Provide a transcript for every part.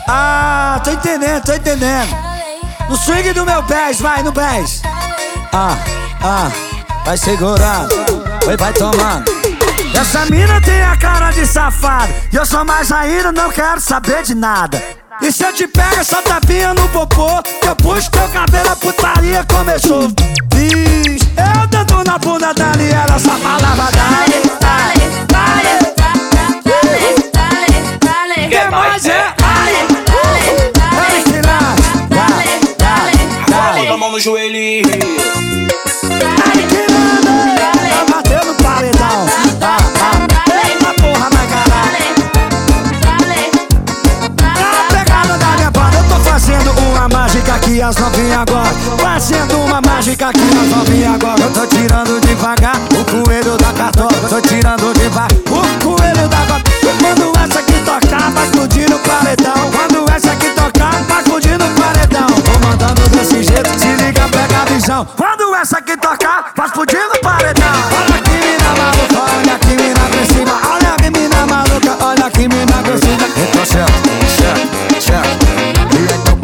Ah, tô entendendo, tô entendendo. No swing do meu pés, vai no pés. Vai segurando, vai tomando. Essa mina tem a cara de safado e eu sou mais ainda, não quero saber de nada. E se eu te pego essa tapinha no popô, que eu puxo teu cabelo, a putaria começou. Diz, eu dando na bunda dela e ela só falava dale, dale, dale, dale, dale, dale. Que mais é? Bota a mão no joelho. Tá batendo paredão. Eita porra, vai caralho. Na pegada da minha banda, eu tô fazendo uma mágica aqui as novinhas agora. Fazendo uma mágica aqui as novinhas agora. Eu tô tirando devagar o coelho da cartola. Tô tirando devagar o coelho da cartola. Quando essa aqui tocar, vai explodir no paredão. Quando essa aqui tocar, vai explodir no paredão. Tô mandando desse jeito, se liga, pega a visão. Quando essa aqui tocar, vai explodir no paredão. Olha que mina maluca, olha que mina agressiva. Olha que mina maluca, olha que mina agressiva. Então certo. E então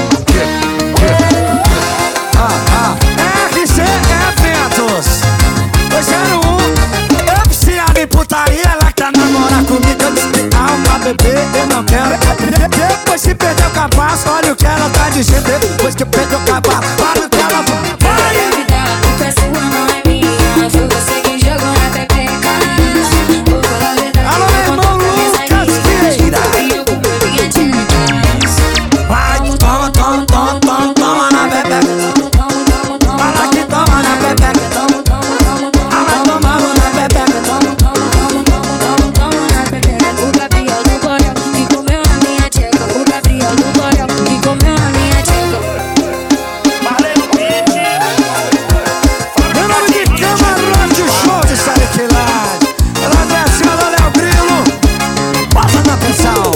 RC Eventos 201. Eu viciado em putaria, ela quer namorar comigo. Eu disse calma, bebê, eu não quero. Depois se perder o capaço, olha o que ela tá dizendo. Depois que perdeu o capaço, olha o que ela vai. Alô, meu irmão Lucas Vieira. Vai, toma na bebeca. Fala que toma na bebeca. Vai tomando na bebeca. O Gabriel do Borel que comeu na minha tcheca. O Gabriel do Borel que comeu na minha tcheca. Meu nome de Camarote Show de Sariquilade. Ela é acima do Léo Grilo. Passa na pressão.